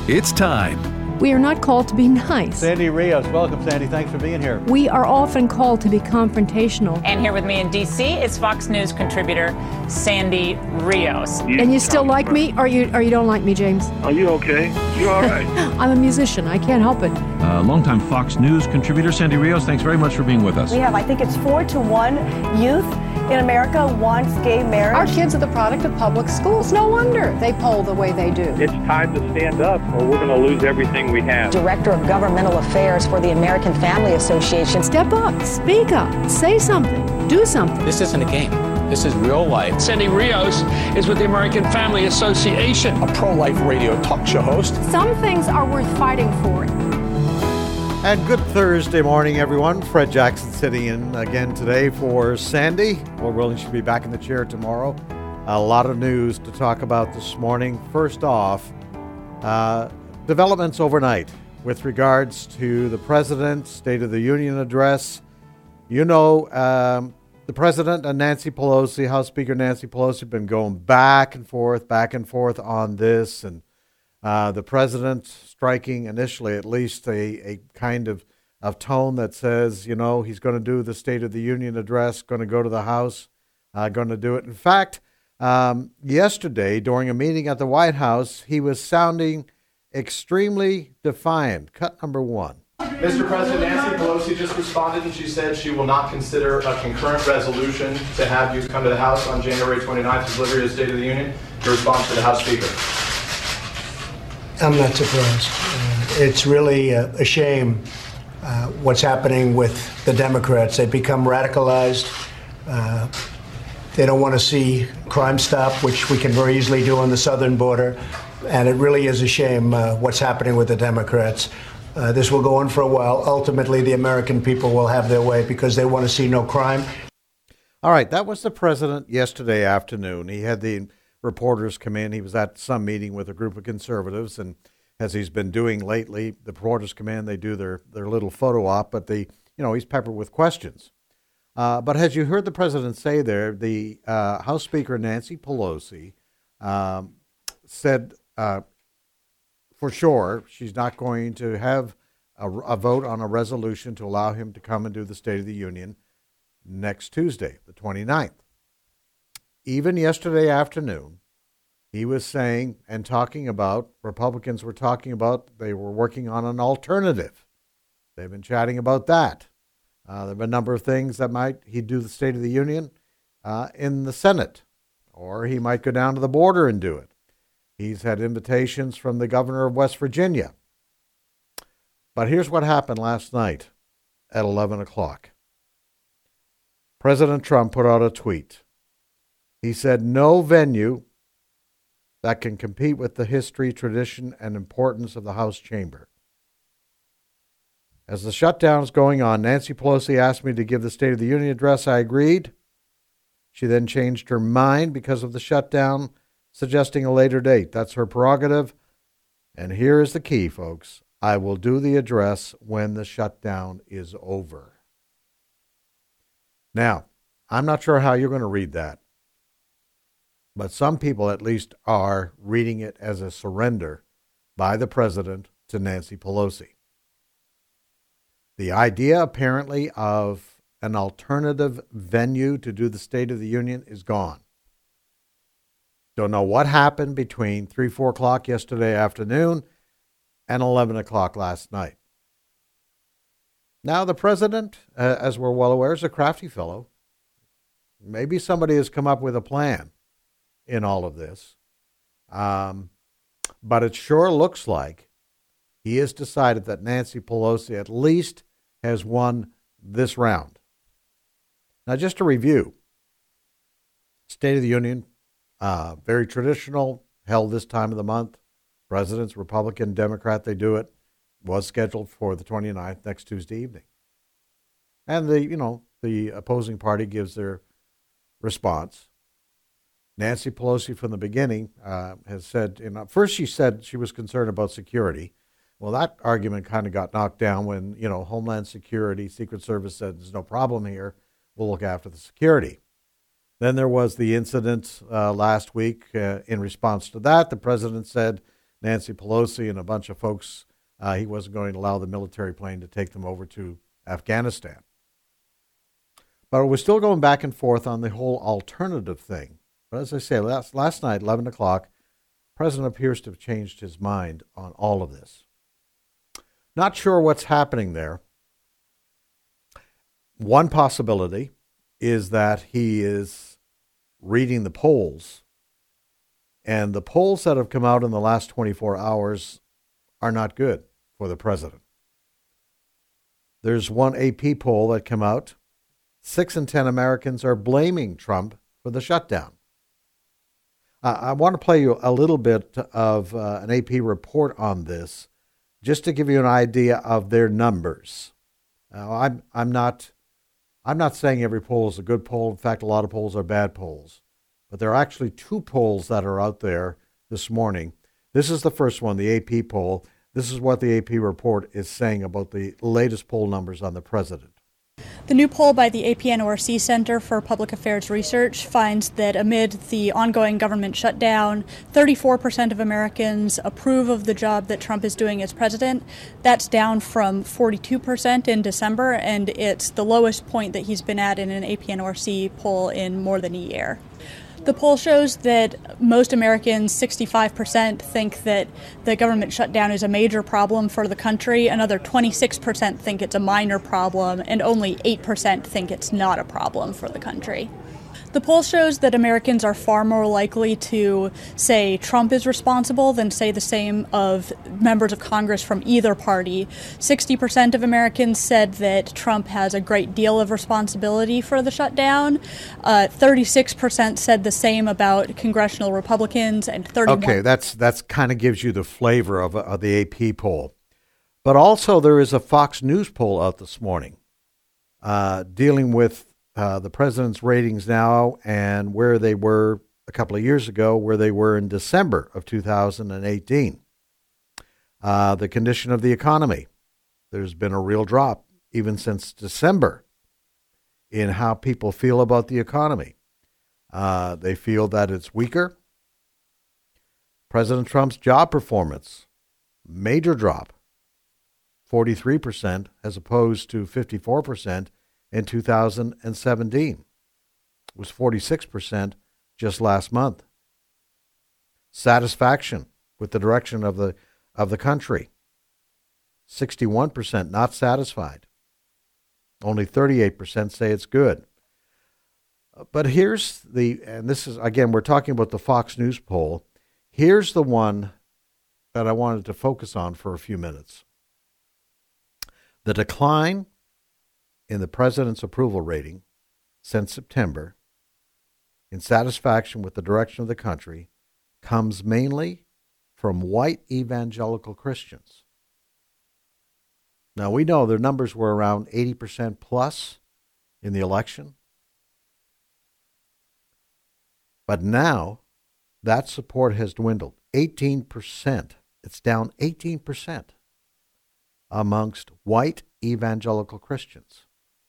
It's time. We are not called to be nice. Sandy Rios, welcome, Sandy. Thanks for being here. We are often called to be confrontational. And here with me in D.C. is Fox News contributor Sandy Rios. And you still like me, or you don't like me, James? Are you okay? You all right? I'm a musician. I can't help it. Longtime Fox News contributor Sandy Rios, thanks very much for being with us. We have, I think it's 4-1 youth in America wants gay marriage. Our kids are the product of public schools. No wonder they poll the way they do. It's time to stand up or we're going to lose everything we have. Director of Governmental Affairs for the American Family Association. Step up, speak up, say something, do something. This isn't a game. This is real life. Sandy Rios is with the American Family Association. A pro-life radio talk show host. Some things are worth fighting for. And good Thursday morning, everyone. Fred Jackson sitting in again today for Sandy. Lord willing, she'll be back in the chair tomorrow. A lot of news to talk about this morning. First off, developments overnight with regards to the President's State of the Union address. You know, the President and Nancy Pelosi, House Speaker Nancy Pelosi, have been going back and forth on this, and the President striking initially at least a kind of tone that says, you know, he's going to do the State of the Union address, going to go to the House, going to do it. In fact, yesterday during a meeting at the White House, he was sounding extremely defiant. Cut number one. Mr. President, Nancy Pelosi just responded and she said she will not consider a concurrent resolution to have you come to the House on January 29th to deliver the State of the Union. Your response to the House Speaker. I'm not surprised. It's really a shame what's happening with the Democrats. They've become radicalized. They don't want to see crime stop, which we can very easily do on the southern border. And it really is a shame what's happening with the Democrats. This will go on for a while. Ultimately, the American people will have their way because they want to see no crime. All right, that was the President yesterday afternoon. He had the reporters come in. He was at some meeting with a group of conservatives, and as he's been doing lately, the reporters come in, they do their little photo op, but he's peppered with questions. But as you heard the President say there, the House Speaker Nancy Pelosi said for sure she's not going to have a vote on a resolution to allow him to come and do the State of the Union next Tuesday, the 29th. Even yesterday afternoon, he was saying and talking about, Republicans were talking about, they were working on an alternative. They've been chatting about that. There have been a number of things that he'd do the State of the Union in the Senate, or he might go down to the border and do it. He's had invitations from the governor of West Virginia. But here's what happened last night at 11 o'clock. President Trump put out a tweet. He said, no venue that can compete with the history, tradition, and importance of the House chamber. As the shutdown is going on, Nancy Pelosi asked me to give the State of the Union address. I agreed. She then changed her mind because of the shutdown, suggesting a later date. That's her prerogative. And here is the key, folks. I will do the address when the shutdown is over. Now, I'm not sure how you're going to read that. But some people at least are reading it as a surrender by the President to Nancy Pelosi. The idea apparently of an alternative venue to do the State of the Union is gone. Don't know what happened between 3, 4 o'clock yesterday afternoon and 11 o'clock last night. Now the President, as we're well aware, is a crafty fellow. Maybe somebody has come up with a plan in all of this. But it sure looks like he has decided that Nancy Pelosi at least has won this round. Now, just to review, State of the Union, very traditional, held this time of the month. Presidents, Republican, Democrat, they do it. Was scheduled for the 29th, next Tuesday evening. And the opposing party gives their response. Nancy Pelosi from the beginning has said, first she said she was concerned about security. Well, that argument kind of got knocked down when, Homeland Security, Secret Service said there's no problem here. We'll look after the security. Then there was the incident last week. In response to that, the President said, Nancy Pelosi and a bunch of folks, he wasn't going to allow the military plane to take them over to Afghanistan. But we're still going back and forth on the whole alternative thing. But as I say, last night, 11 o'clock, the president appears to have changed his mind on all of this. Not sure what's happening there. One possibility is that he is reading the polls, and the polls that have come out in the last 24 hours are not good for the president. There's one AP poll that came out. 6 in 10 Americans are blaming Trump for the shutdown. I want to play you a little bit of an AP report on this, just to give you an idea of their numbers. I'm not saying every poll is a good poll. In fact, a lot of polls are bad polls. But there are actually 2 polls that are out there this morning. This is the first one, the AP poll. This is what the AP report is saying about the latest poll numbers on the president. The new poll by the AP-NORC Center for Public Affairs Research finds that amid the ongoing government shutdown, 34% of Americans approve of the job that Trump is doing as president. That's down from 42% in December, and it's the lowest point that he's been at in an AP-NORC poll in more than a year. The poll shows that most Americans, 65%, think that the government shutdown is a major problem for the country. Another 26% think it's a minor problem, and only 8% think it's not a problem for the country. The poll shows that Americans are far more likely to say Trump is responsible than say the same of members of Congress from either party. 60% of Americans said that Trump has a great deal of responsibility for the shutdown. 36% said the same about congressional Republicans, and 31%. Okay, that's kind of gives you the flavor of the AP poll. But also there is a Fox News poll out this morning dealing with the president's ratings now and where they were a couple of years ago, where they were in December of 2018. The condition of the economy. There's been a real drop even since December in how people feel about the economy. They feel that it's weaker. President Trump's job performance, major drop, 43% as opposed to 54% in 2017. It was 46% just last month. Satisfaction with the direction of the country, 61% not satisfied. Only 38% say it's good. But here's and this is, again, we're talking about the Fox News poll. Here's the one that I wanted to focus on for a few minutes. The decline in the president's approval rating since September in satisfaction with the direction of the country comes mainly from white evangelical Christians. Now, we know their numbers were around 80% plus in the election. But now that support has dwindled 18%. It's down 18% amongst white evangelical Christians.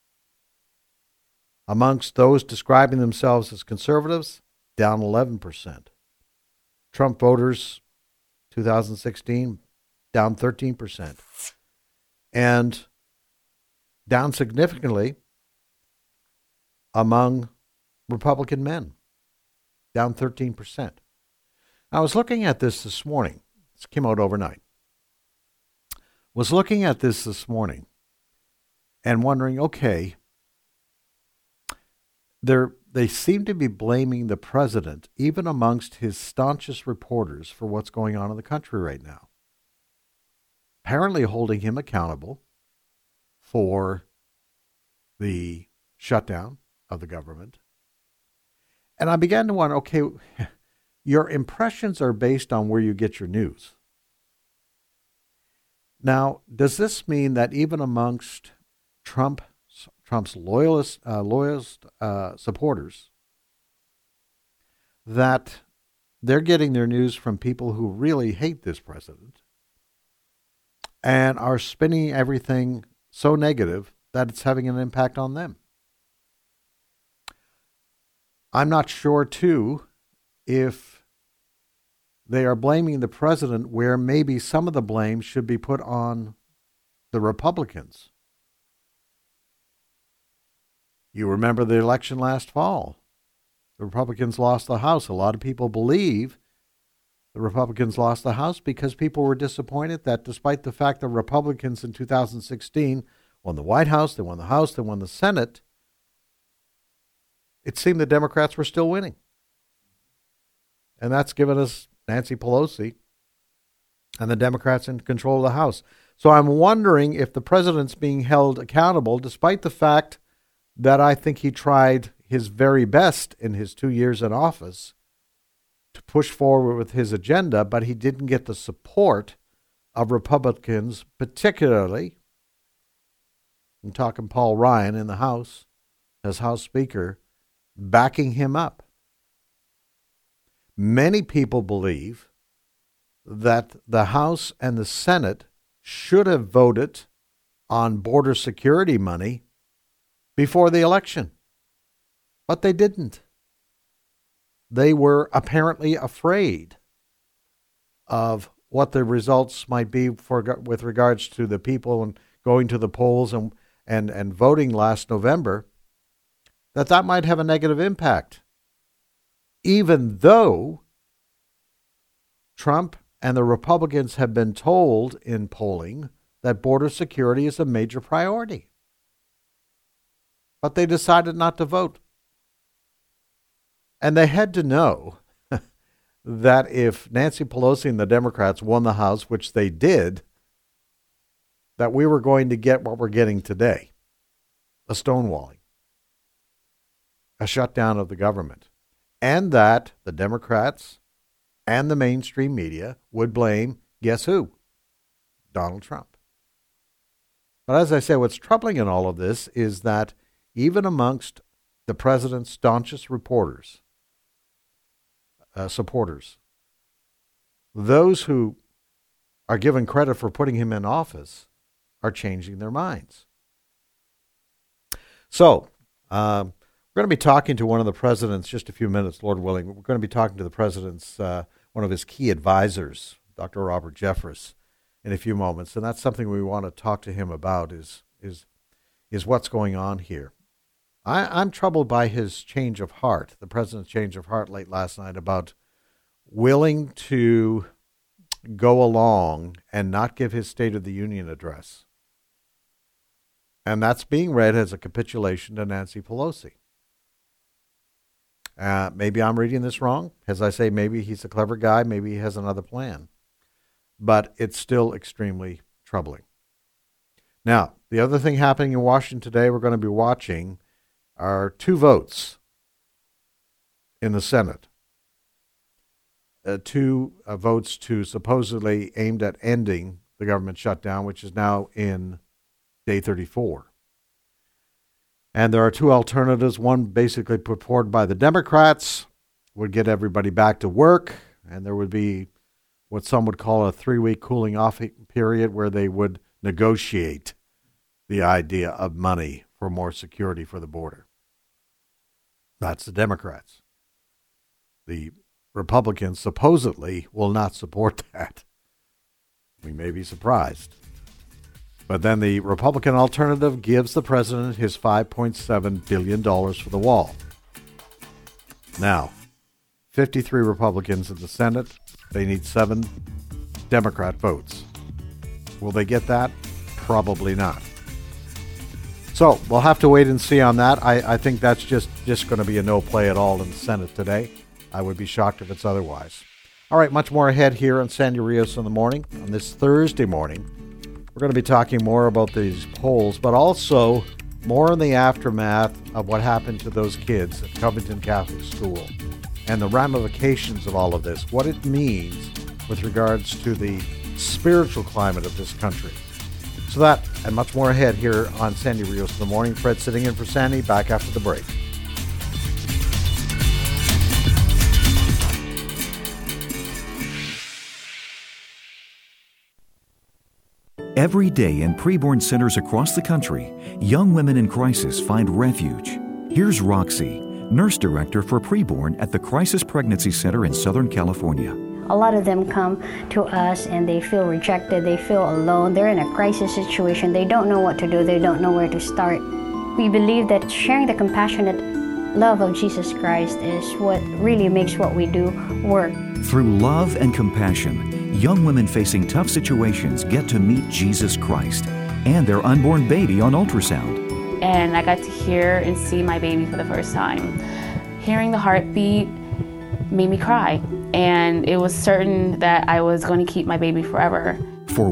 Amongst those describing themselves as conservatives, down 11%. Trump voters, 2016, down 13%. And down significantly among Republican men, down 13%. I was looking at this morning. This came out overnight. Was looking at this morning and wondering, okay, they seem to be blaming the president, even amongst his staunchest reporters, for what's going on in the country right now. Apparently holding him accountable for the shutdown of the government. And I began to wonder, okay, your impressions are based on where you get your news. Now, does this mean that even amongst Trump's loyalist supporters, that they're getting their news from people who really hate this president and are spinning everything so negative that it's having an impact on them? I'm not sure, too, if they are blaming the president where maybe some of the blame should be put on the Republicans. You remember the election last fall. The Republicans lost the House. A lot of people believe the Republicans lost the House because people were disappointed that despite the fact the Republicans in 2016 won the White House, they won the House, they won the Senate, it seemed the Democrats were still winning. And that's given us Nancy Pelosi and the Democrats in control of the House. So I'm wondering if the president's being held accountable, despite the fact that I think he tried his very best in his 2 years in office to push forward with his agenda, but he didn't get the support of Republicans, particularly, I'm talking Paul Ryan in the House, as House Speaker, backing him up. Many people believe that the House and the Senate should have voted on border security money before the election, but they didn't. They were apparently afraid of what the results might be with regards to the people going to the polls and voting last November, that might have a negative impact. Even though Trump and the Republicans have been told in polling that border security is a major priority. But they decided not to vote. And they had to know that if Nancy Pelosi and the Democrats won the House, which they did, that we were going to get what we're getting today, a stonewalling, a shutdown of the government, and that the Democrats and the mainstream media would blame, guess who? Donald Trump. But as I say, what's troubling in all of this is that even amongst the president's staunchest supporters, those who are given credit for putting him in office are changing their minds. So, we're going to be talking to one of the president's, just a few minutes, Lord willing. We're going to be talking to the president's, one of his key advisors, Dr. Robert Jeffress, in a few moments. And that's something we want to talk to him about is what's going on here. I'm troubled by his change of heart, the president's change of heart late last night about willing to go along and not give his State of the Union address. And that's being read as a capitulation to Nancy Pelosi. Maybe I'm reading this wrong. As I say, maybe he's a clever guy. Maybe he has another plan. But it's still extremely troubling. Now, the other thing happening in Washington today we're going to be watching are 2 votes in the Senate. 2 votes to supposedly aimed at ending the government shutdown, which is now in day 34. And there are 2 alternatives. One basically put forward by the Democrats would get everybody back to work, and there would be what some would call a 3-week cooling off period where they would negotiate the idea of money for more security for the border. That's the Democrats. The Republicans supposedly will not support that. We may be surprised. But then the Republican alternative gives the president his $5.7 billion for the wall. Now, 53 Republicans in the Senate. They need 7 Democrat votes. Will they get that? Probably not. So we'll have to wait and see on that. I think that's just going to be a no play at all in the Senate today. I would be shocked if it's otherwise. All right, much more ahead here on Sandy Rios in the Morning. On this Thursday morning, we're going to be talking more about these polls, but also more in the aftermath of what happened to those kids at Covington Catholic School and the ramifications of all of this, what it means with regards to the spiritual climate of this country. So that and much more ahead here on Sandy Rios in the Morning. Fred sitting in for Sandy, back after the break. Every day in preborn centers across the country, young women in crisis find refuge. Here's Roxy, nurse director for preborn at the Crisis Pregnancy Center in Southern California. A lot of them come to us and they feel rejected, they feel alone, they're in a crisis situation, they don't know what to do, they don't know where to start. We believe that sharing the compassionate love of Jesus Christ is what really makes what we do work. Through love and compassion, young women facing tough situations get to meet Jesus Christ and their unborn baby on ultrasound. And I got to hear and see my baby for the first time. Hearing the heartbeat made me cry, and it was certain that I was going to keep my baby forever. For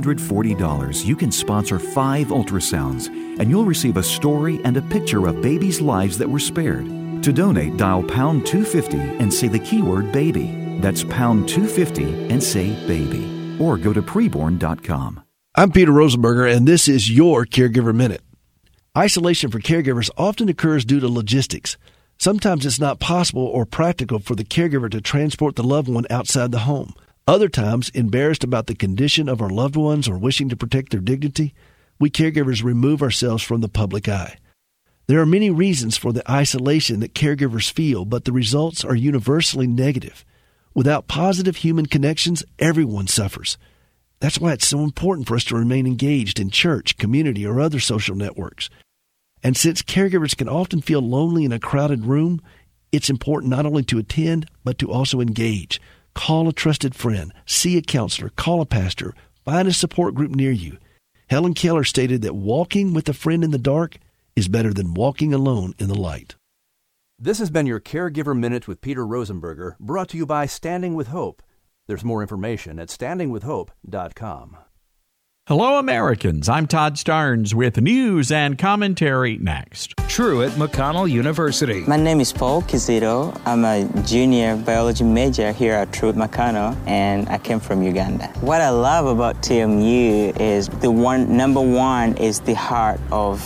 $140, you can sponsor 5 ultrasounds, and you'll receive a story and a picture of babies' lives that were spared. To donate, dial pound 250 and say the keyword baby. That's pound 250 and say baby. Or go to preborn.com. I'm Peter Rosenberger, and this is your Caregiver Minute. Isolation for caregivers often occurs due to logistics. Sometimes it's not possible or practical for the caregiver to transport the loved one outside the home. Other times, embarrassed about the condition of our loved ones or wishing to protect their dignity, we caregivers remove ourselves from the public eye. There are many reasons for the isolation that caregivers feel, but the results are universally negative. Without positive human connections, everyone suffers. That's why it's so important for us to remain engaged in church, community, or other social networks. And since caregivers can often feel lonely in a crowded room, it's important not only to attend, but to also engage. Call a trusted friend, see a counselor, call a pastor, find a support group near you. Helen Keller stated that walking with a friend in the dark is better than walking alone in the light. This has been your Caregiver Minute with Peter Rosenberger, brought to you by Standing with Hope. There's more information at standingwithhope.com. Hello, Americans. I'm Todd Starnes with news and commentary next. Truett McConnell University. My name is Paul Kizito. I'm a junior biology major here at Truett McConnell, and I came from Uganda. What I love about TMU is number one is the heart of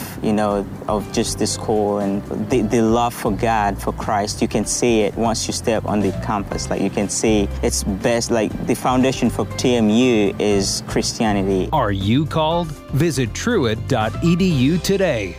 just the school and the love for God, for Christ. You can see it once you step on the campus. Like, you can see it's best, like the foundation for TMU is Christianity. Are you called? Visit truett.edu today.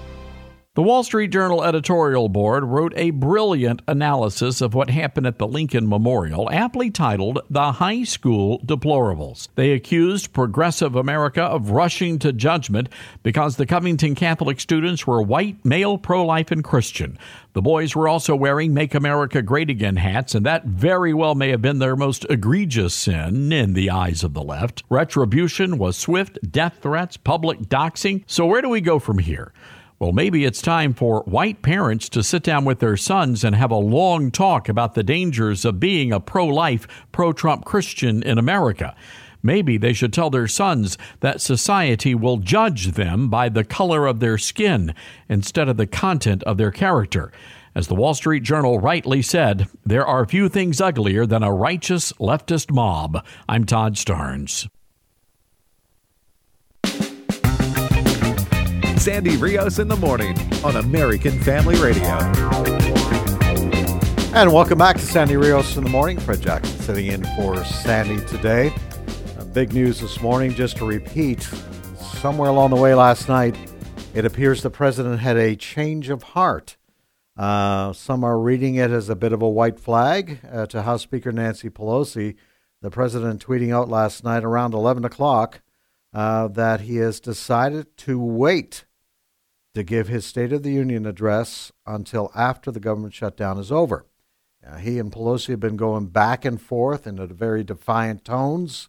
The Wall Street Journal editorial board wrote a brilliant analysis of what happened at the Lincoln Memorial, aptly titled The High School Deplorables. They accused progressive America of rushing to judgment because the Covington Catholic students were white, male, pro-life, and Christian. The boys were also wearing Make America Great Again hats, and that very well may have been their most egregious sin in the eyes of the left. Retribution was swift, death threats, public doxing. So where do we go from here? Well, maybe it's time for white parents to sit down with their sons and have a long talk about the dangers of being a pro-life, pro-Trump Christian in America. Maybe they should tell their sons that society will judge them by the color of their skin instead of the content of their character. As the Wall Street Journal rightly said, there are few things uglier than a righteous leftist mob. I'm Todd Starnes. Sandy Rios in the morning on American Family Radio. And welcome back to Sandy Rios in the morning. Fred Jackson sitting in for Sandy today. Big news this morning, just to repeat, somewhere along the way last night, it appears the president had a change of heart. Some are reading it as a bit of a white flag to House Speaker Nancy Pelosi. The president tweeting out last night around 11 o'clock that he has decided to wait to give his State of the Union address until after the government shutdown is over. He and Pelosi have been going back and forth in very defiant tones.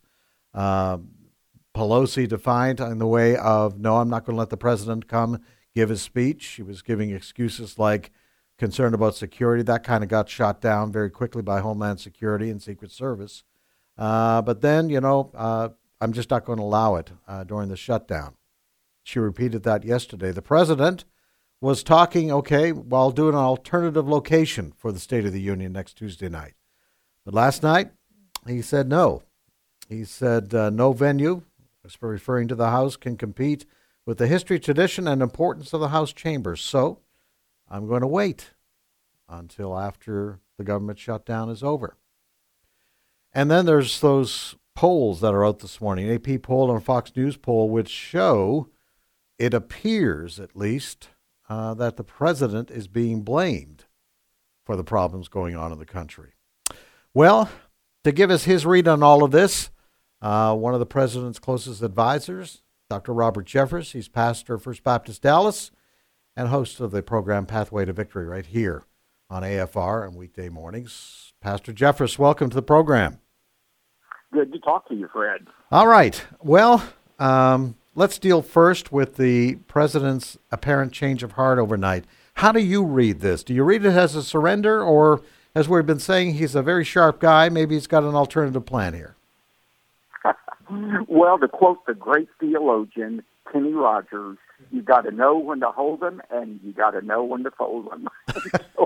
Pelosi defiant in the way of, no, I'm not going to let the president come give his speech. She was giving excuses like concern about security. That kind of got shot down very quickly by Homeland Security and Secret Service. But then, I'm just not going to allow it during the shutdown. She repeated that yesterday. The president was talking, while doing an alternative location for the State of the Union next Tuesday night. But last night, he said no. He said no venue, referring to the House, can compete with the history, tradition, and importance of the House chambers. So I'm going to wait until after the government shutdown is over. And then there's those polls that are out this morning, AP poll and Fox News poll, which show, it appears at least, that the president is being blamed for the problems going on in the country. Well, To give us his read on all of this, one of the president's closest advisors, Dr. Robert Jeffress. He's pastor of First Baptist Dallas and host of the program Pathway to Victory right here on AFR on weekday mornings. Pastor Jeffress, welcome to the program. Good to talk to you, Fred. All right. Well, let's deal first with the president's apparent change of heart overnight. How do you read this? Do you read it as a surrender, or, as we've been saying, he's a very sharp guy, maybe he's got an alternative plan here? Well, to quote the great theologian, Kenny Rogers, you got to know when to hold them, and you got to know when to fold them. So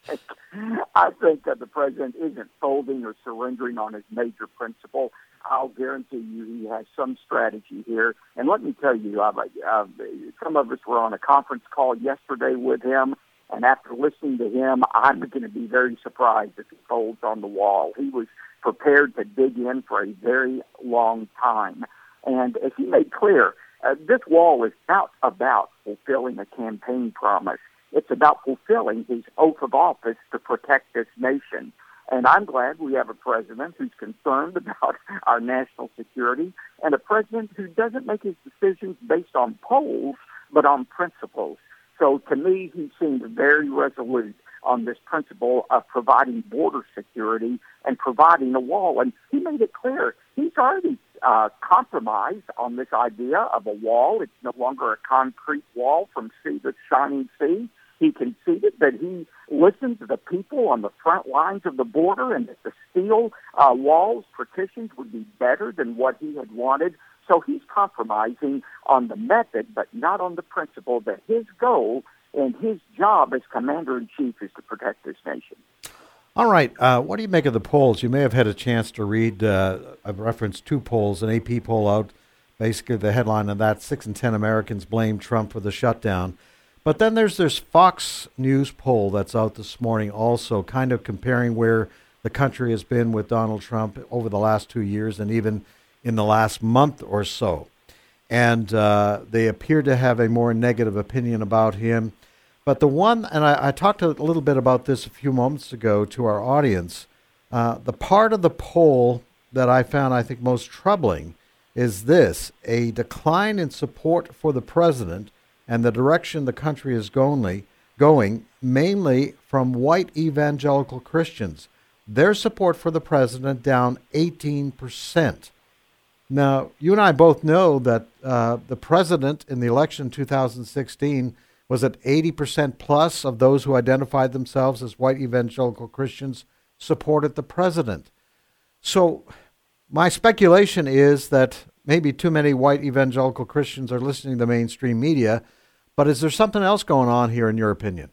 I think that the president isn't folding or surrendering on his major principle. I'll guarantee you he has some strategy here. And let me tell you, some of us were on a conference call yesterday with him, and after listening to him, I'm going to be very surprised if he folds on the wall. He was prepared to dig in for a very long time. And as he made clear, this wall is not about fulfilling a campaign promise. It's about fulfilling his oath of office to protect this nation. And I'm glad we have a president who's concerned about our national security, and a president who doesn't make his decisions based on polls, but on principles. So to me, he seemed very resolute on this principle of providing border security and providing a wall. And he made it clear he's already compromised on this idea of a wall. It's no longer a concrete wall from sea to shining sea. He conceded that he listened to the people on the front lines of the border, and that the steel walls, partitions, would be better than what he had wanted. So he's compromising on the method, but not on the principle that his goal and his job as commander-in-chief is to protect this nation. All right. What do you make of the polls? You may have had a chance to read, I've referenced two polls, an AP poll out, basically the headline of that, 6 in 10 Americans blame Trump for the shutdown. But then there's this Fox News poll that's out this morning also, kind of comparing where the country has been with Donald Trump over the last 2 years and even in the last month or so. And they appear to have a more negative opinion about him. But the one, and I talked a little bit about this a few moments ago to our audience, the part of the poll that I found, I think, most troubling is this: a decline in support for the president and the direction the country is going, mainly from white evangelical Christians. Their support for the president down 18%. Now, you and I both know that the president in the election in 2016 was at 80% plus of those who identified themselves as white evangelical Christians supported the president. So my speculation is that maybe too many white evangelical Christians are listening to the mainstream media, but is there something else going on here in your opinion?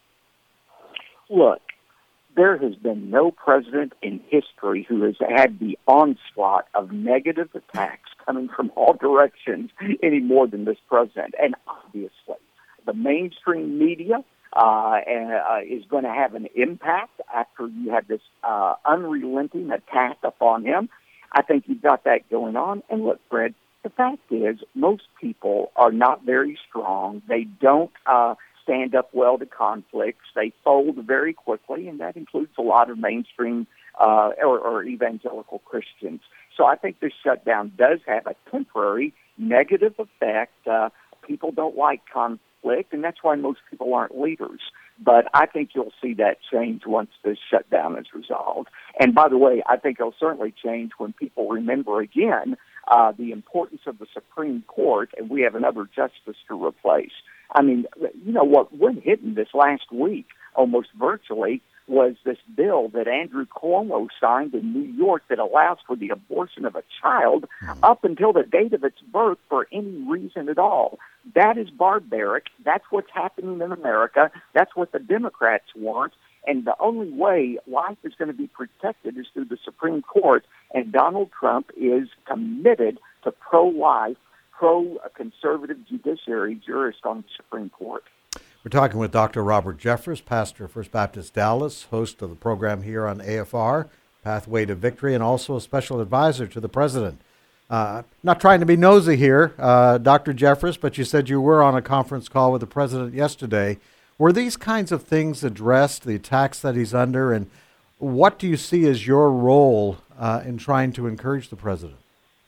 Look, there has been no president in history who has had the onslaught of negative attacks coming from all directions any more than this president. And obviously, the mainstream media is going to have an impact after you have this unrelenting attack upon him. I think you've got that going on. And look, Fred, the fact is most people are not very strong. They don't stand up well to conflicts. They fold very quickly, and that includes a lot of mainstream or evangelical Christians. So I think this shutdown does have a temporary negative effect. People don't like conflict, and that's why most people aren't leaders. But I think you'll see that change once this shutdown is resolved. And by the way, I think it'll certainly change when people remember again the importance of the Supreme Court, and we have another justice to replace. I mean, you know, what went hidden this last week, almost virtually, was this bill that Andrew Cuomo signed in New York that allows for the abortion of a child up until the date of its birth for any reason at all. That is barbaric. That's what's happening in America. That's what the Democrats want. And the only way life is going to be protected is through the Supreme Court. And Donald Trump is committed to pro-life, pro-conservative judiciary jurist on the Supreme Court. We're talking with Dr. Robert Jeffress, pastor of First Baptist Dallas, host of the program here on AFR, Pathway to Victory, and also a special advisor to the president. Not trying to be nosy here, Dr. Jeffress, but you said you were on a conference call with the president yesterday. Were these kinds of things addressed, the attacks that he's under, and What do you see as your role in trying to encourage the president?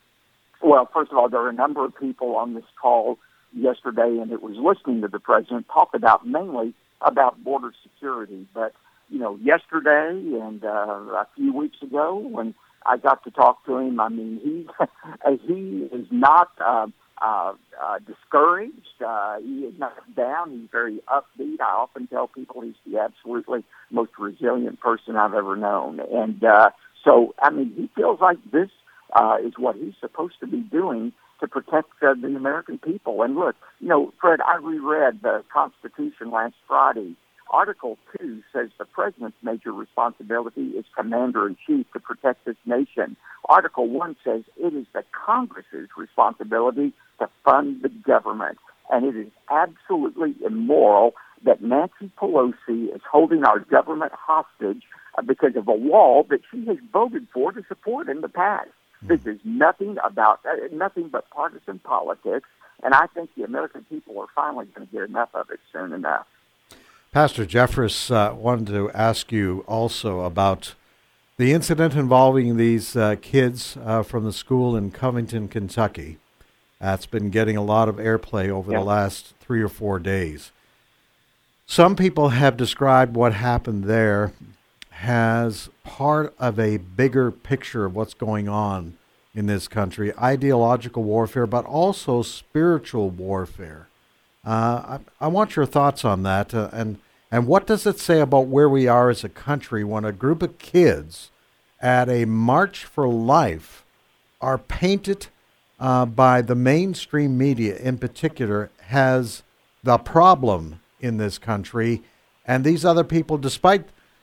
Well, first of all, there are a number of people on this call yesterday, and it was listening to the president talk mainly about border security. But, yesterday and a few weeks ago when I got to talk to him, I mean, he is not discouraged. He is not down. He's very upbeat. I often tell people he's the absolutely most resilient person I've ever known. And so, I mean, he feels like this is what he's supposed to be doing to protect the American people. And look, Fred, I reread the Constitution last Friday. Article 2 says the president's major responsibility is commander-in-chief to protect this nation. Article 1 says it is the Congress's responsibility to fund the government. And it is absolutely immoral that Nancy Pelosi is holding our government hostage because of a wall that she has voted for to support in the past. This is nothing but partisan politics, and I think the American people are finally going to get enough of it soon enough. Pastor Jeffress wanted to ask you also about the incident involving these kids from the school in Covington, Kentucky. That's been getting a lot of airplay over the last 3 or 4 days. Some people have described what happened there as part of a bigger picture of what's going on in this country, ideological warfare, but also spiritual warfare. I want your thoughts on that, and what does it say about where we are as a country when a group of kids at a March for Life are painted by the mainstream media in particular has the problem in this country, and these other people, despite,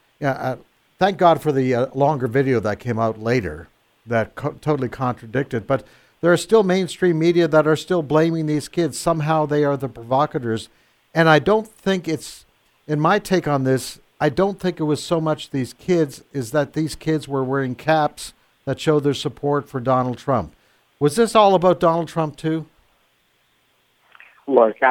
thank God for the longer video that came out later that totally contradicted, but there are still mainstream media that are still blaming these kids. Somehow they are the provocateurs. And I don't think it's, in my take on this, I don't think it was so much these kids, is that these kids were wearing caps that show their support for Donald Trump. Was this all about Donald Trump too? Look,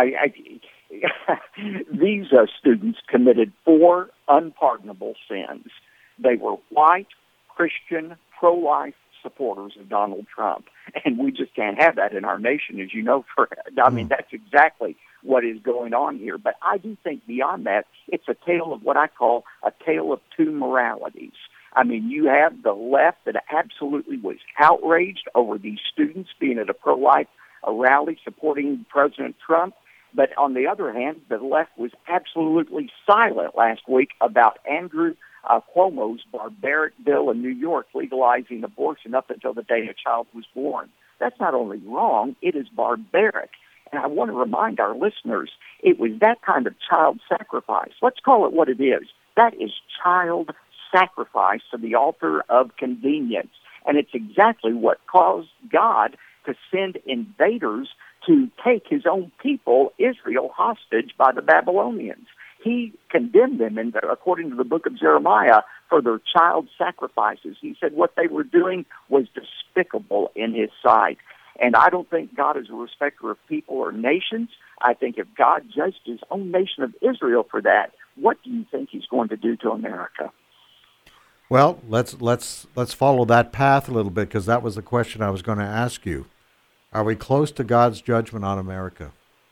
these students committed 4 unpardonable sins. They were white, Christian, pro-life supporters of Donald Trump. And we just can't have that in our nation, as you know, Fred. I mean, that's exactly what is going on here. But I do think beyond that, it's a tale of what I call a tale of two moralities. I mean, you have the left that absolutely was outraged over these students being at a pro-life rally supporting President Trump. But on the other hand, the left was absolutely silent last week about Andrew Cuomo's barbaric bill in New York legalizing abortion up until the day a child was born. That's not only wrong, it is barbaric. And I want to remind our listeners, it was that kind of child sacrifice. Let's call it what it is. That is child sacrifice to the altar of convenience. And it's exactly what caused God to send invaders to take his own people, Israel, hostage by the Babylonians. He condemned them, according to the book of Jeremiah, for their child sacrifices. He said what they were doing was despicable in his sight. And I don't think God is a respecter of people or nations. I think if God judged his own nation of Israel for that, what do you think he's going to do to America? Well, let's follow that path a little bit, because that was the question I was going to ask you. Are we close to God's judgment on America?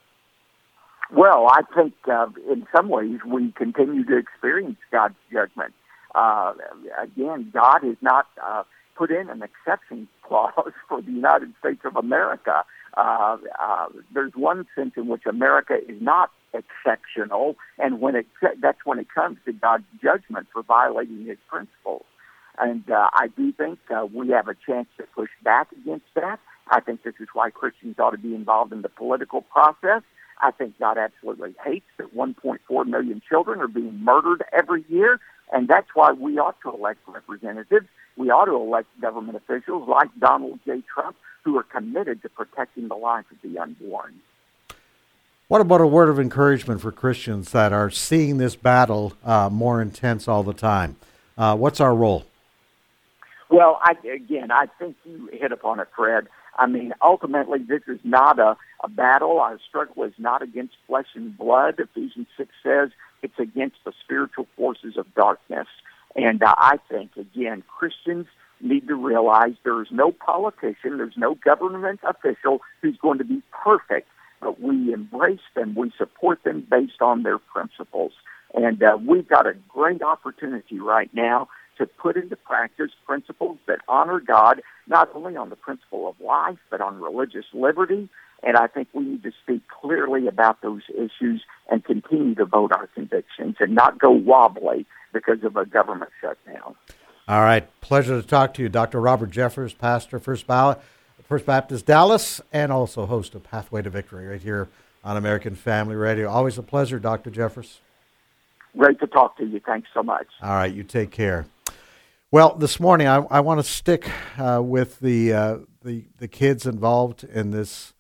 Well, I think in some ways we continue to experience God's judgment. Again, God has not put in an exception clause for the United States of America. There's one sense in which America is not exceptional, and that's when it comes to God's judgment for violating his principles. And I do think we have a chance to push back against that. I think this is why Christians ought to be involved in the political process. I think God absolutely hates that 1.4 million children are being murdered every year, and that's why we ought to elect representatives. We ought to elect government officials like Donald J. Trump who are committed to protecting the life of the unborn. What about a word of encouragement for Christians that are seeing this battle more intense all the time? What's our role? Well, I think you hit upon it, Fred. I mean, ultimately, this is not a battle. Our struggle is not against flesh and blood. Ephesians 6 says it's against the spiritual forces of darkness. And I think, again, Christians need to realize there's no politician, there's no government official who's going to be perfect, but we embrace them, we support them based on their principles. And we've got a great opportunity right now to put into practice principles that honor God, not only on the principle of life, but on religious liberty. And I think we need to speak clearly about those issues and continue to vote our convictions and not go wobbly because of a government shutdown. All right. Pleasure to talk to you, Dr. Robert Jeffress, pastor, First Baptist Dallas, and also host of Pathway to Victory right here on American Family Radio. Always a pleasure, Dr. Jeffress. Great to talk to you. Thanks so much. All right. You take care. Well, this morning I want to stick with the kids involved in this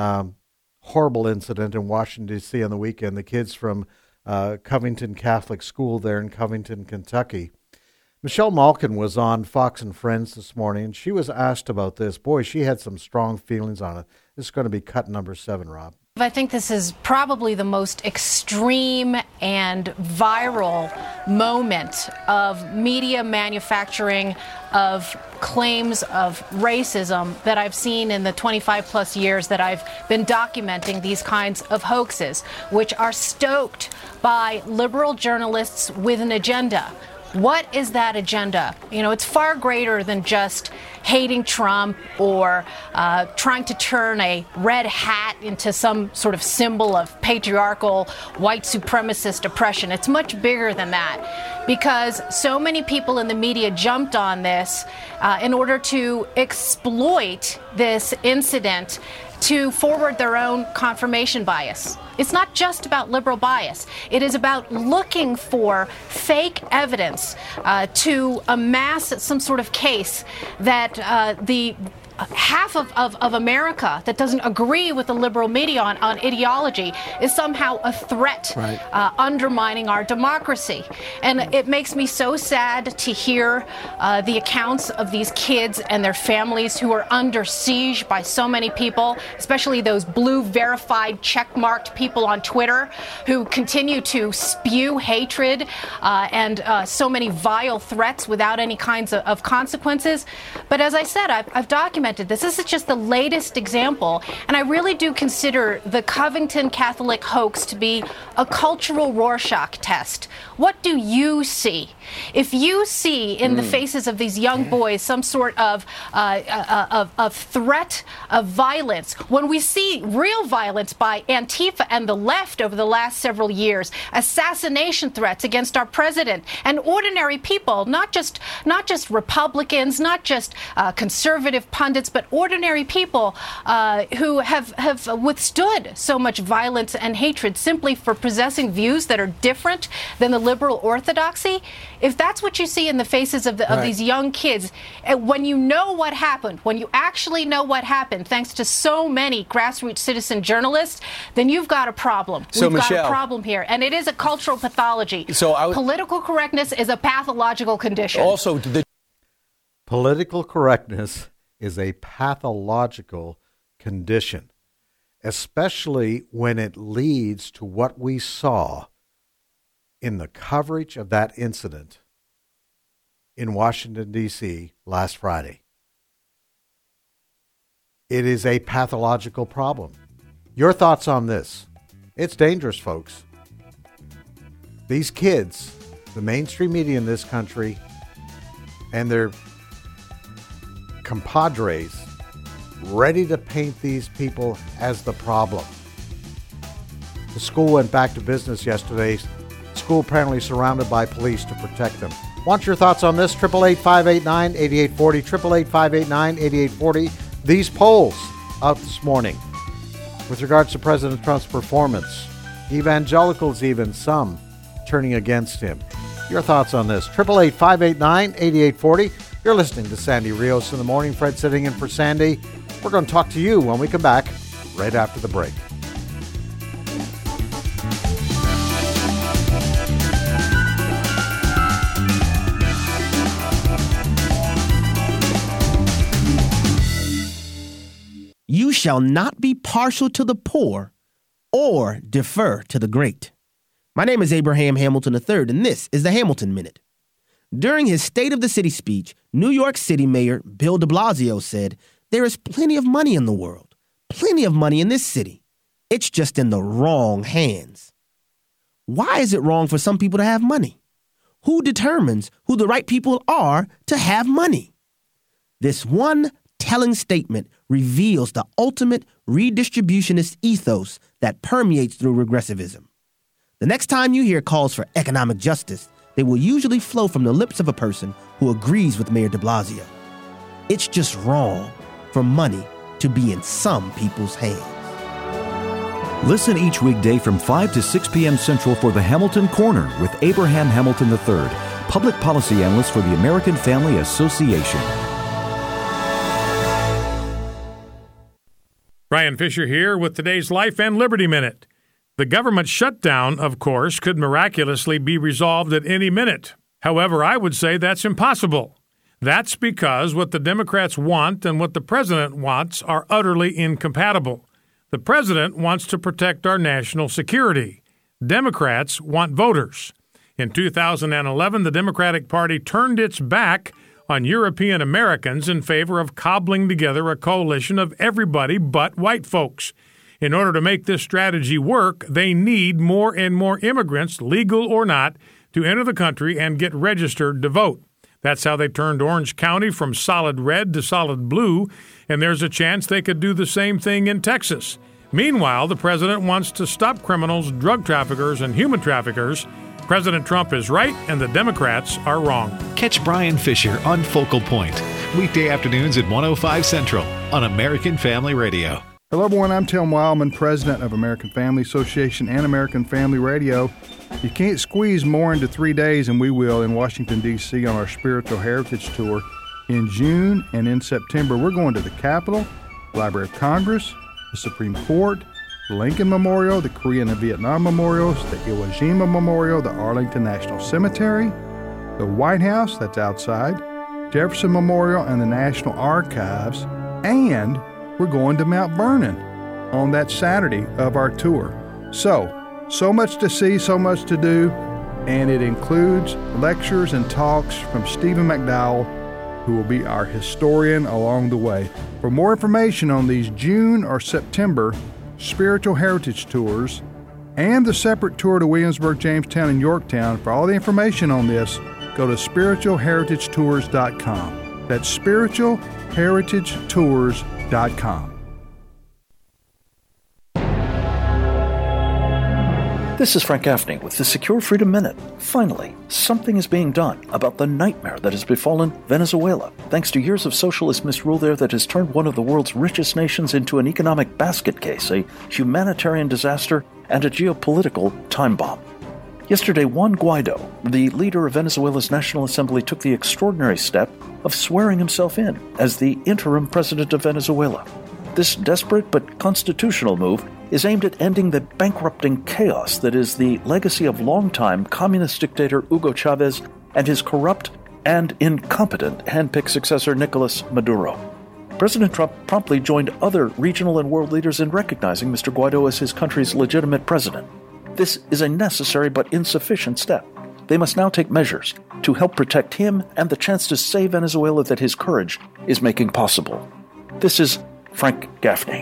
horrible incident in Washington, D.C. on the weekend. The kids from Covington Catholic School there in Covington, Kentucky. Michelle Malkin was on Fox and Friends this morning, and she was asked about this. Boy, she had some strong feelings on it. This is going to be cut number 7, Rob. I think this is probably the most extreme and viral moment of media manufacturing of claims of racism that I've seen in the 25 plus years that I've been documenting these kinds of hoaxes, which are stoked by liberal journalists with an agenda. What is that agenda? You know, it's far greater than just hating Trump or trying to turn a red hat into some sort of symbol of patriarchal white supremacist oppression. It's much bigger than that, because so many people in the media jumped on this in order to exploit this incident to forward their own confirmation bias. It's not just about liberal bias. It is about looking for fake evidence to amass some sort of case that the half of America that doesn't agree with the liberal media on ideology is somehow a threat, right, undermining our democracy. And it makes me so sad to hear the accounts of these kids and their families who are under siege by so many people, especially those blue verified checkmarked people on Twitter who continue to spew hatred and so many vile threats without any kinds of consequences. But as I said, I've documented this. This is just the latest example, and I really do consider the Covington Catholic hoax to be a cultural Rorschach test. What do you see? If you see in the faces of these young boys some sort of threat of violence, when we see real violence by Antifa and the left over the last several years, assassination threats against our president and ordinary people, not just Republicans, not just conservative pundits, but ordinary people who have withstood so much violence and hatred simply for possessing views that are different than the liberal orthodoxy. If that's what you see in the faces of these young kids, when you know what happened, when you actually know what happened, thanks to so many grassroots citizen journalists, then you've got a problem. We've got a problem here, and it is a cultural pathology. Political correctness is a pathological condition. Also, political correctness is a pathological condition, especially when it leads to what we saw in the coverage of that incident in Washington, D.C. last Friday. It is a pathological problem. Your thoughts on this? It's dangerous, folks. These kids, the mainstream media in this country, and their compadres ready to paint these people as the problem. The school went back to business yesterday. School apparently surrounded by police to protect them. Want your thoughts on this? 888-589-8840, 888-589-8840. These polls out this morning with regards to President Trump's performance. Evangelicals even, some turning against him. Your thoughts on this? 888-589-8840. You're listening to Sandy Rios in the morning. Fred sitting in for Sandy. We're going to talk to you when we come back right after the break. You shall not be partial to the poor or defer to the great. My name is Abraham Hamilton III, and this is the Hamilton Minute. During his State of the City speech, New York City Mayor Bill de Blasio said, "There is plenty of money in the world, plenty of money in this city. It's just in the wrong hands." Why is it wrong for some people to have money? Who determines who the right people are to have money? This one telling statement reveals the ultimate redistributionist ethos that permeates through regressivism. The next time you hear calls for economic justice, they will usually flow from the lips of a person who agrees with Mayor de Blasio. It's just wrong for money to be in some people's hands. Listen each weekday from 5 to 6 p.m. Central for the Hamilton Corner with Abraham Hamilton III, Public Policy Analyst for the American Family Association. Brian Fisher here with today's Life and Liberty Minute. The government shutdown, of course, could miraculously be resolved at any minute. However, I would say that's impossible. That's because what the Democrats want and what the president wants are utterly incompatible. The president wants to protect our national security. Democrats want voters. In 2011, the Democratic Party turned its back on European Americans in favor of cobbling together a coalition of everybody but white folks. In order to make this strategy work, they need more and more immigrants, legal or not, to enter the country and get registered to vote. That's how they turned Orange County from solid red to solid blue, and there's a chance they could do the same thing in Texas. Meanwhile, the president wants to stop criminals, drug traffickers, and human traffickers. President Trump is right, and the Democrats are wrong. Catch Brian Fisher on Focal Point, weekday afternoons at 105 Central on American Family Radio. Hello, everyone. I'm Tim Wildman, president of American Family Association and American Family Radio. You can't squeeze more into 3 days, and we will in Washington, D.C. on our Spiritual Heritage Tour. In June and in September, we're going to the Capitol, Library of Congress, the Supreme Court, the Lincoln Memorial, the Korean and Vietnam Memorials, the Iwo Jima Memorial, the Arlington National Cemetery, the White House, that's outside, Jefferson Memorial, and the National Archives, and we're going to Mount Vernon on that Saturday of our tour. So much to see, so much to do, and it includes lectures and talks from Stephen McDowell, who will be our historian along the way. For more information on these June or September Spiritual Heritage Tours and the separate tour to Williamsburg, Jamestown, and Yorktown, for all the information on this, go to spiritualheritagetours.com. That's spiritualheritagetours.com. This is Frank Gaffney with the Secure Freedom Minute. Finally, something is being done about the nightmare that has befallen Venezuela, thanks to years of socialist misrule there that has turned one of the world's richest nations into an economic basket case, a humanitarian disaster, and a geopolitical time bomb. Yesterday, Juan Guaido, the leader of Venezuela's National Assembly, took the extraordinary step of swearing himself in as the interim president of Venezuela. This desperate but constitutional move is aimed at ending the bankrupting chaos that is the legacy of longtime communist dictator Hugo Chavez and his corrupt and incompetent hand-picked successor Nicolas Maduro. President Trump promptly joined other regional and world leaders in recognizing Mr. Guaido as his country's legitimate president. This is a necessary but insufficient step. They must now take measures to help protect him and the chance to save Venezuela that his courage is making possible. This is Frank Gaffney.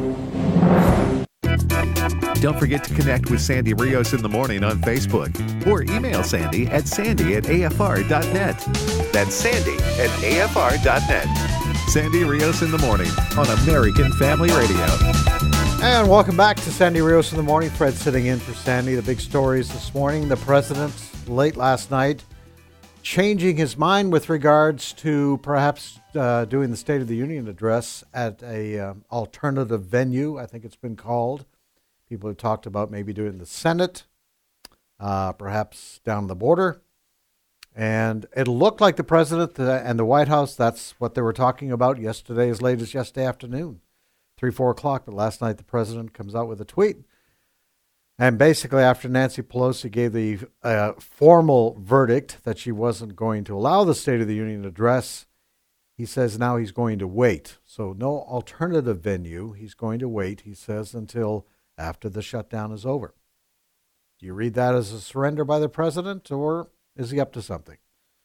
Don't forget to connect with Sandy Rios in the morning on Facebook or email Sandy at sandy@afr.net. That's sandy@afr.net. Sandy Rios in the morning on American Family Radio. And welcome back to Sandy Rios in the morning. Fred sitting in for Sandy. The big stories this morning. The president late last night changing his mind with regards to perhaps doing the State of the Union address at a alternative venue, I think it's been called. People have talked about maybe doing the Senate, perhaps down the border. And it looked like the president and the White House, that's what they were talking about yesterday, as late as yesterday afternoon, 3, 4 o'clock. But last night the president comes out with a tweet. And basically after Nancy Pelosi gave the formal verdict that she wasn't going to allow the State of the Union address, he says now he's going to wait. So no alternative venue. He's going to wait, he says, until after the shutdown is over. Do you read that as a surrender by the president, or is he up to something?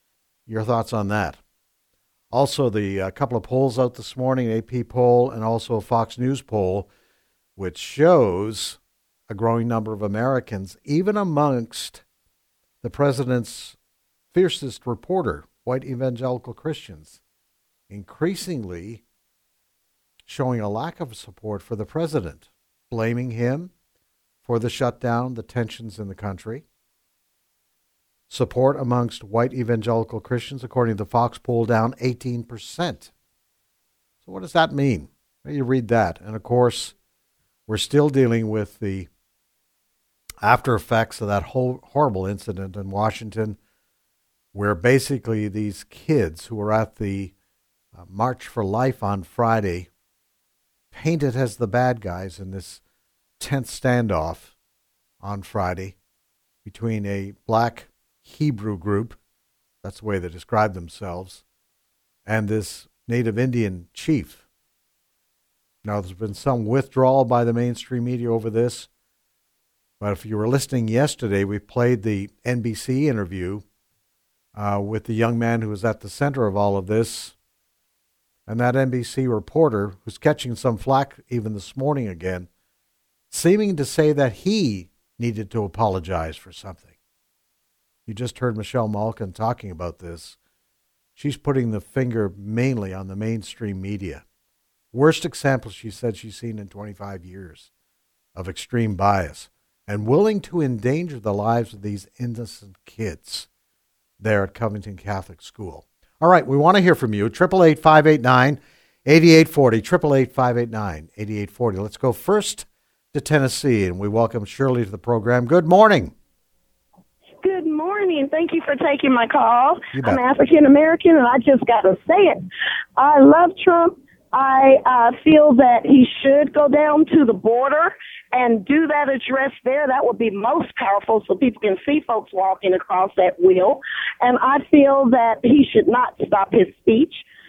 Your thoughts on that? Also, the couple of polls out this morning, an AP poll and also a Fox News poll, which shows a growing number of Americans, even amongst the president's fiercest reporter, white evangelical Christians, increasingly showing a lack of support for the president, blaming him for the shutdown, the tensions in the country. Support amongst white evangelical Christians, according to the Fox poll, down 18%. So what does that mean? Well, you read that. And, of course, we're still dealing with the after effects of that whole horrible incident in Washington, where basically these kids who were at the March for Life on Friday, painted as the bad guys in this tense standoff on Friday between a black Hebrew group, that's the way they describe themselves, and this Native Indian chief. Now, there's been some withdrawal by the mainstream media over this, but if you were listening yesterday, we played the NBC interview with the young man who was at the center of all of this, and that NBC reporter, who's catching some flack even this morning again, seeming to say that he needed to apologize for something. You just heard Michelle Malkin talking about this. She's putting the finger mainly on the mainstream media. Worst example, she said, she's seen in 25 years of extreme bias and willing to endanger the lives of these innocent kids there at Covington Catholic School. All right, we want to hear from you. 888-589-8840, 888-589-8840. Let's go first to Tennessee, and we welcome Shirley to the program. Good morning. Good morning. Thank you for taking my call. I'm African American, and I just got to say it. I love Trump. I feel that he should go down to the border and do that address there. That would be most powerful so people can see folks walking across that wheel. And I feel that he should not stop his speech.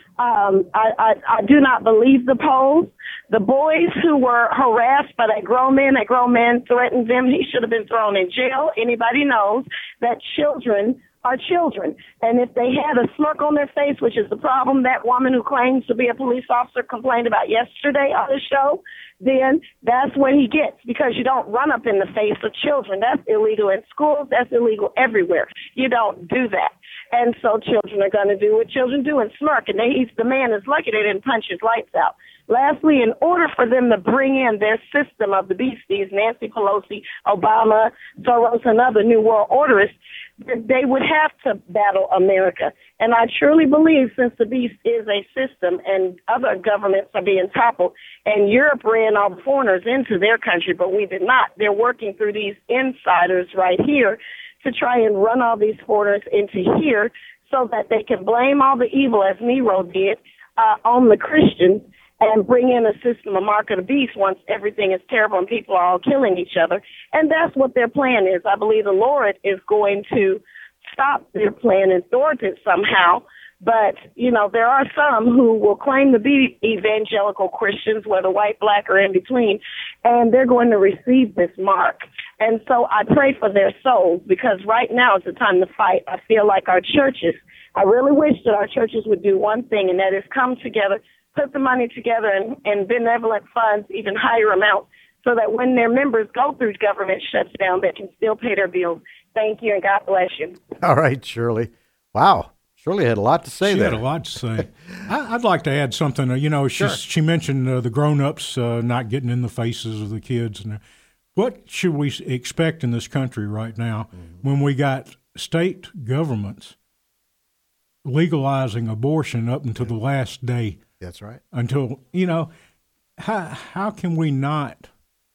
I do not believe the polls. The boys who were harassed by that grown man threatened them. He should have been thrown in jail. Anybody knows that children are children. And if they had a smirk on their face, which is the problem that woman who claims to be a police officer complained about yesterday on the show, then that's what he gets, because you don't run up in the face of children. That's illegal in schools. That's illegal everywhere. You don't do that. And so children are going to do what children do and smirk. And the man is lucky they didn't punch his lights out. Lastly, in order for them to bring in their system of the beasties, Nancy Pelosi, Obama, Soros, and other New World Orderists, they would have to battle America. And I truly believe, since the beast is a system and other governments are being toppled, and Europe ran all the foreigners into their country, but we did not. They're working through these insiders right here to try and run all these foreigners into here so that they can blame all the evil, as Nero did, on the Christians, and bring in a system of mark of the beast once everything is terrible and people are all killing each other. And that's what their plan is. I believe the Lord is going to stop their plan and thwart it somehow. But, you know, there are some who will claim to be evangelical Christians, whether white, black, or in between, and they're going to receive this mark. And so I pray for their souls, because right now is the time to fight. I feel like our churches, I really wish that our churches would do one thing, and that is come together, put the money together in benevolent funds, even higher amounts, so that when their members go through government shutdown, they can still pay their bills. Thank you, and God bless you. All right, Shirley. Wow. Shirley had a lot to say there. She had a lot to say. I'd like to add something. You know, she mentioned the grown-ups not getting in the faces of the kids. And what should we expect in this country right now when we got state governments legalizing abortion up until the last day? That's right. Until, you know, how can we not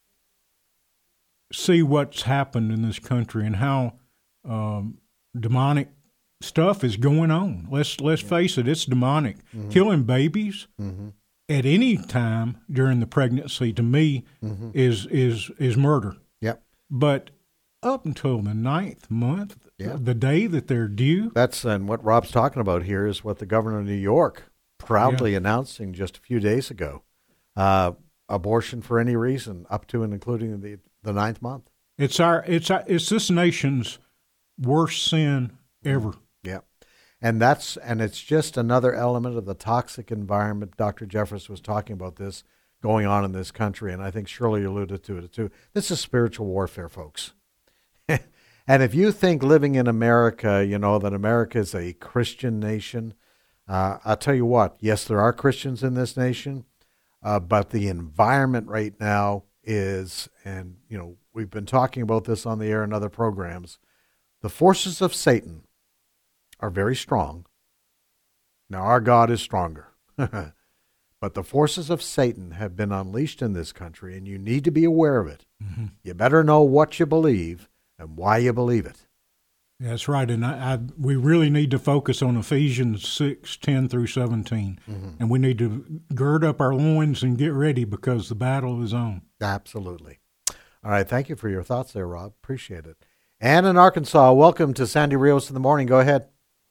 see what's happened in this country and how demonic stuff is going on? Let's face it, it's demonic. Killing babies at any time during the pregnancy, to me, is murder. Yep. But up until the 9th month, the day that they're due. That's, and what Rob's talking about here is what the governor of New York proudly announcing just a few days ago. Abortion for any reason, up to and including the 9th month. It's this nation's worst sin ever. Yeah. And it's just another element of the toxic environment. Dr. Jeffress was talking about this going on in this country, and I think Shirley alluded to it too. This is spiritual warfare, folks. And if you think living in America, that America is a Christian nation, I'll tell you what, yes, there are Christians in this nation, but the environment right now is, and we've been talking about this on the air in other programs, the forces of Satan are very strong. Now, our God is stronger. But the forces of Satan have been unleashed in this country, and you need to be aware of it. Mm-hmm. You better know what you believe and why you believe it. That's right, and we really need to focus on Ephesians 6:10 through 17, and we need to gird up our loins and get ready because the battle is on. Absolutely. All right, thank you for your thoughts there, Rob. Appreciate it. Ann in Arkansas, welcome to Sandy Rios in the Morning. Go ahead.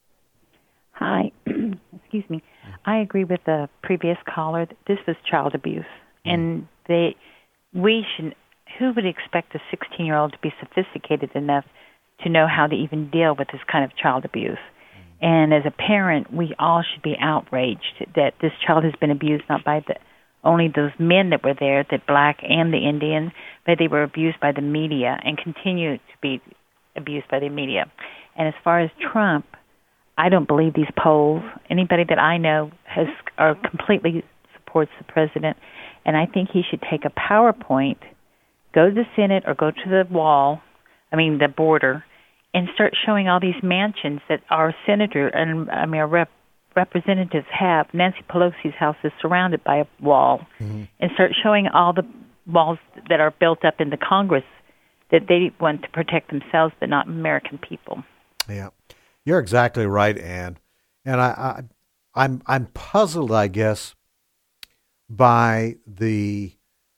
Hi. Excuse me. I agree with the previous caller. This was child abuse, and who would expect a 16-year-old to be sophisticated enough to know how to even deal with this kind of child abuse? And as a parent, we all should be outraged that this child has been abused, not by only those men that were there, the black and the Indian, but they were abused by the media and continue to be abused by the media. And as far as Trump, I don't believe these polls. Anybody that I know completely supports the president, and I think he should take a PowerPoint, go to the Senate or go to the the border, and start showing all these mansions that our senator and our representatives have. Nancy Pelosi's house is surrounded by a wall, and start showing all the walls that are built up in the Congress that they want to protect themselves, but not American people. Yeah. You're exactly right, Ann. And I'm puzzled, I guess, by the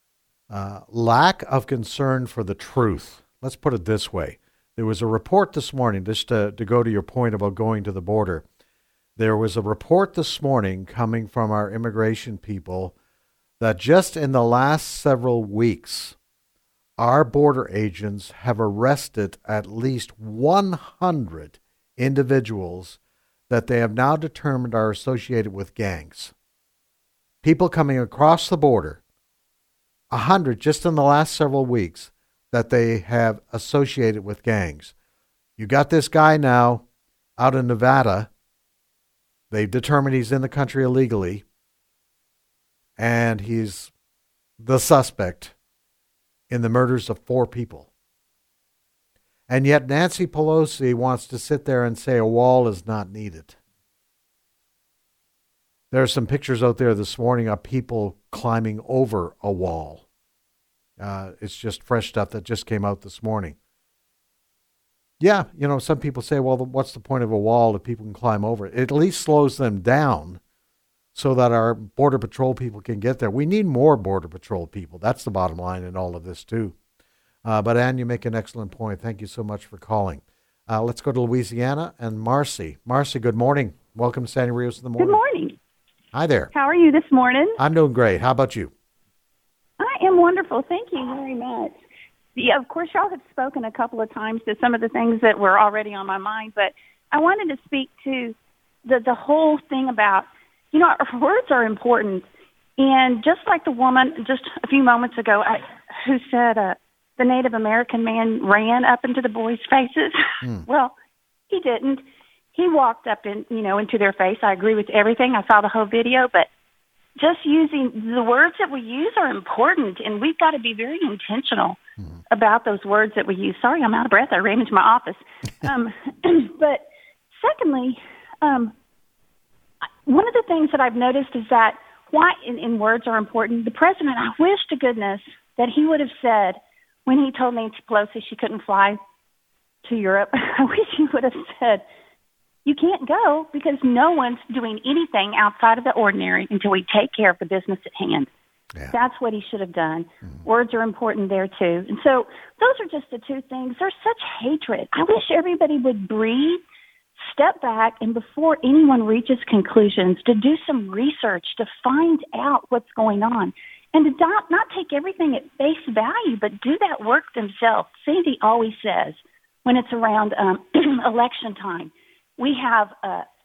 lack of concern for the truth. Let's put it this way. There was a report this morning, just to go to your point about going to the border. There was a report this morning coming from our immigration people that just in the last several weeks, our border agents have arrested at least 100 individuals that they have now determined are associated with gangs. People coming across the border, 100 just in the last several weeks that they have associated with gangs. You got this guy now out in Nevada. They've determined he's in the country illegally, and he's the suspect in the murders of 4 people. And yet Nancy Pelosi wants to sit there and say a wall is not needed. There are some pictures out there this morning of people climbing over a wall. It's just fresh stuff that just came out this morning. Yeah, some people say, well, what's the point of a wall if people can climb over it? It at least slows them down so that our Border Patrol people can get there. We need more Border Patrol people. That's the bottom line in all of this, too. But, Ann, you make an excellent point. Thank you so much for calling. Let's go to Louisiana and Marcy. Marcy, good morning. Welcome to Sandy Rios in the Morning. Good morning. Hi there. How are you this morning? I'm doing great. How about you? I am wonderful. Thank you very much. Yeah, of course, y'all have spoken a couple of times to some of the things that were already on my mind, but I wanted to speak to the whole thing about, our words are important. And just like the woman just a few moments ago who said the Native American man ran up into the boys' faces. Well, he didn't. He walked up into their face. I agree with everything. I saw the whole video, but just using the words that we use are important, and we've got to be very intentional about those words that we use. Sorry, I'm out of breath. I ran into my office. But secondly, one of the things that I've noticed is that why in words are important. The president, I wish to goodness that he would have said when he told Nancy Pelosi she couldn't fly to Europe, I wish he would have said, you can't go because no one's doing anything outside of the ordinary until we take care of the business at hand. Yeah. That's what he should have done. Words are important there, too. And so those are just the two things. There's such hatred. I wish everybody would breathe, step back, and before anyone reaches conclusions, to do some research to find out what's going on. And to not take everything at face value, but do that work themselves. Sandy always says when it's around election time, we have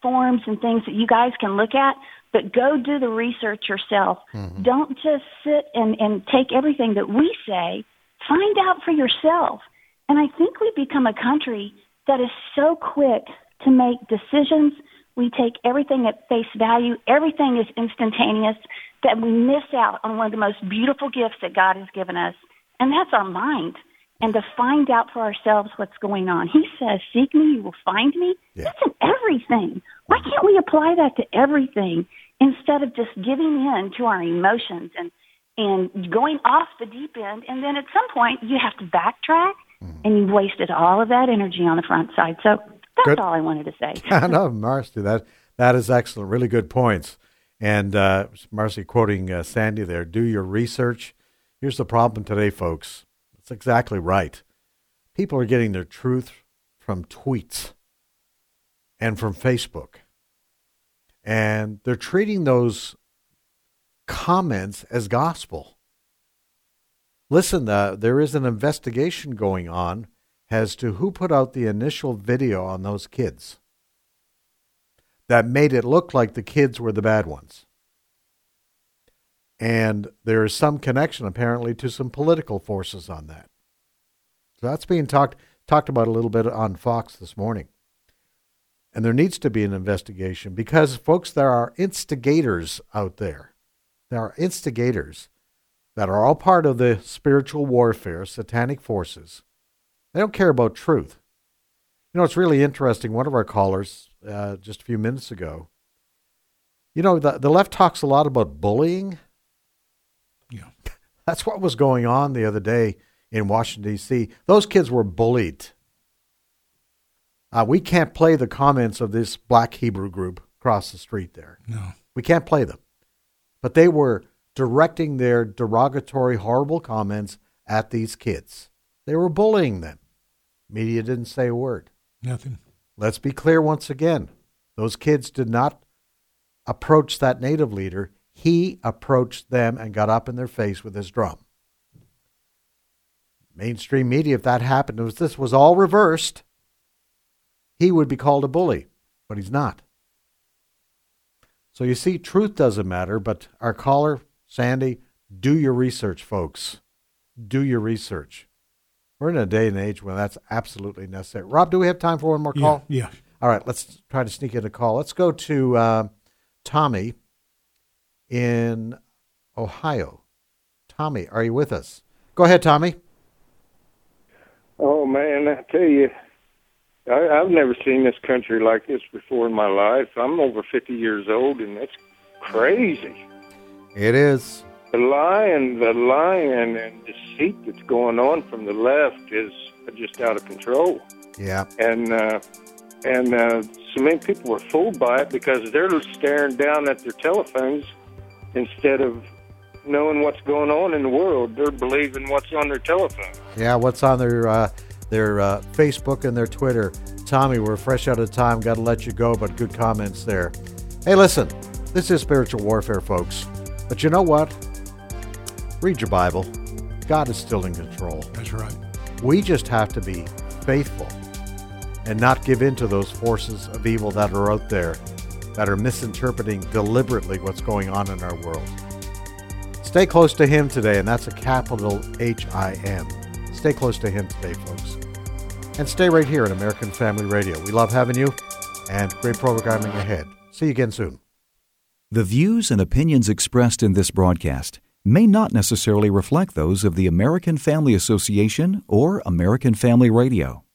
forms and things that you guys can look at, but go do the research yourself. Mm-hmm. Don't just sit and take everything that we say. Find out for yourself. And I think we've become a country that is so quick to make decisions. We take everything at face value. Everything is instantaneous, that we miss out on one of the most beautiful gifts that God has given us, and that's our mind. And to find out for ourselves what's going on. He says, seek me, you will find me. Yeah. That's in everything. Why can't we apply that to everything instead of just giving in to our emotions and going off the deep end? And then at some point, you have to backtrack, and you've wasted all of that energy on the front side. So that's all I wanted to say. No, Marcy, that is excellent. Really good points. And Marcy quoting Sandy there, do your research. Here's the problem today, folks. It's exactly right. People are getting their truth from tweets and from Facebook. And they're treating those comments as gospel. Listen, there is an investigation going on as to who put out the initial video on those kids that made it look like the kids were the bad ones. And there is some connection, apparently, to some political forces on that. So that's being talked about a little bit on Fox this morning. And there needs to be an investigation because, folks, there are instigators out there. There are instigators that are all part of the spiritual warfare, satanic forces. They don't care about truth. You know, it's really interesting. One of our callers just a few minutes ago, you know, the left talks a lot about bullying. Yeah. That's what was going on the other day in Washington, D.C. Those kids were bullied. We can't play the comments of this black Hebrew group across the street there. No. We can't play them. But they were directing their derogatory, horrible comments at these kids. They were bullying them. Media didn't say a word. Nothing. Let's be clear once again. Those kids did not approach that native leader. He approached them and got up in their face with his drum. Mainstream media, if that happened, if this was all reversed, he would be called a bully, but he's not. So you see, truth doesn't matter, but our caller, Sandy, do your research, folks. Do your research. We're in a day and age when that's absolutely necessary. Rob, do we have time for one more call? Yeah. All right, let's try to sneak in a call. Let's go to Tommy in Ohio. Tommy, are you with us? Go ahead, Tommy. Oh, man, I tell you, I've never seen this country like this before in my life. I'm over 50 years old, and it's crazy. It is. The lying and deceit that's going on from the left is just out of control. Yeah. And so many people were fooled by it because they're staring down at their telephones instead of knowing what's going on in the world. They're believing what's on their telephone. Yeah, what's on their Facebook and their Twitter. Tommy, we're fresh out of time. Got to let you go, but good comments there. Hey, listen, this is spiritual warfare, folks. But you know what? Read your Bible. God is still in control. That's right. We just have to be faithful and not give in to those forces of evil that are out there that are misinterpreting deliberately what's going on in our world. Stay close to Him today, and that's a capital H-I-M. Stay close to Him today, folks. And stay right here at American Family Radio. We love having you, and great programming ahead. See you again soon. The views and opinions expressed in this broadcast may not necessarily reflect those of the American Family Association or American Family Radio.